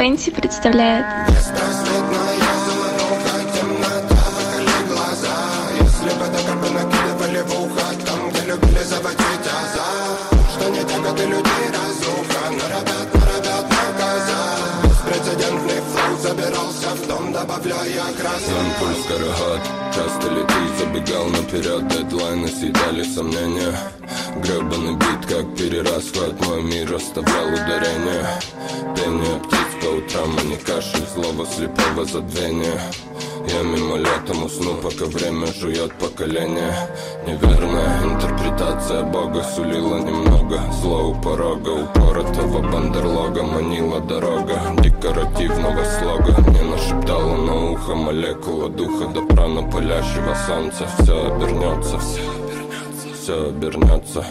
Фэнси представляет. Беспросветная замануха, темнота, выколи глаза. Если бы токарбы накидывали в ухо, там, где любили заводить азарт. Что не тяготы людей разруха, на ребят наказа. Беспрецедентный флоу забирался в дом, добавляя красок. Импульс карагат, часто ли ты забегал наперед, дедлайны съедали сомнения. Гребаный бит, как перерасхват, мой мир оставлял ударение. Пение птиц по утрам, а не кашель злого слепого забвения. Я мимолетом усну, пока время жует поколение. Неверная интерпретация Бога сулила немного зла у порога. Упоротого бандерлога манила дорога декоративного слога. Мне нашептала на ухо молекула духа до прана палящего солнца. Все обернется, все обернется.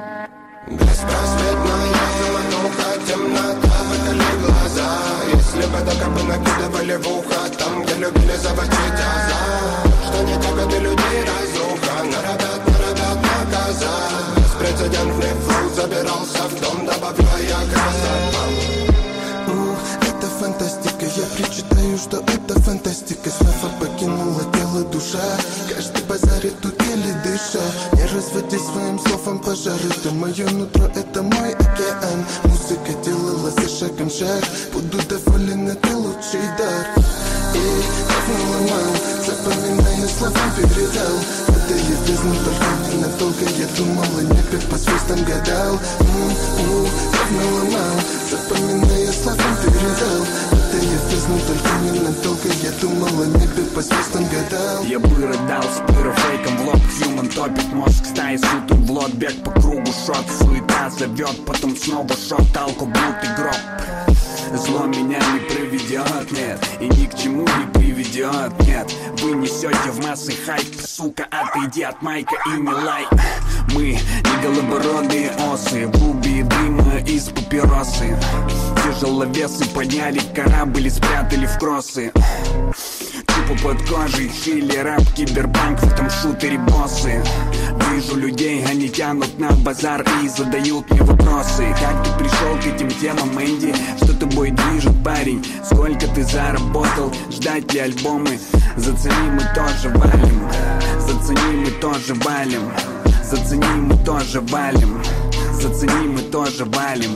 Беспросветная замануха, темнота, выколи глаза. Если бы токарбы накидывали в ухо, там, где любили заводить азарт. Что не тяготы людей разруха, на ребят наказа. Беспрецедентный флоу забирался в дом, добавляя красок. Это фантастика, я причитаю, что это фантастика. Снова покинула тело душа, каждый базарит тут еле дыша. Не разводи своим словом пожары, ты мое нутро, это мой океан. Музыка делала за шагом шаг, буду доволен, это лучший дар. И давно ломал, запоминаю слова, передал. Это я бездну, только ненадолго, я думал о небе, по звездам гадал. Давно ломал, запоминая слова, передал. Это я бездну, только ненадолго, я думал о небе, по звездам гадал. Я бы рыдал с пирофейком в лоб, Human топит мозг, стаи сутом в лот, бег по кругу, шот, суета зовет, потом снова шот, алко, блуд и гроб. Зло меня не приведет, нет, и ни к чему не приведет, нет. Вы несете в массы хайп, сука, отойди от майка и не лай. Мы не голубородые осы, в клубе дыма из папиросы. Тяжеловесы подняли корабль и спрятали в кроссы. Тупо под кожей, хили, рэп, киберпанк, в этом шутере боссы. Вижу людей, они тянут на базар и задают мне вопросы. Как ты пришел к этим темам, Энди? Что тобой движет, парень? Сколько ты заработал? Ждать ли альбомы? Зацени, мы тоже валим. Зацени, мы тоже валим. Зацени, мы тоже валим. Зацени, мы тоже валим.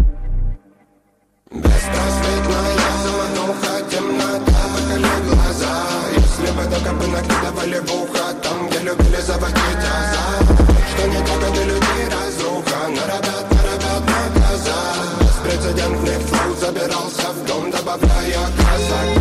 Беспросветная замануха, темнота, выколи глаза. Если бы токарбы накидывали в ухо, там, где любили заводить азарт. Что не тяготы людей разруха, на ребят наказа. Беспрецедентный флоу забирался в дом, добавляя красок.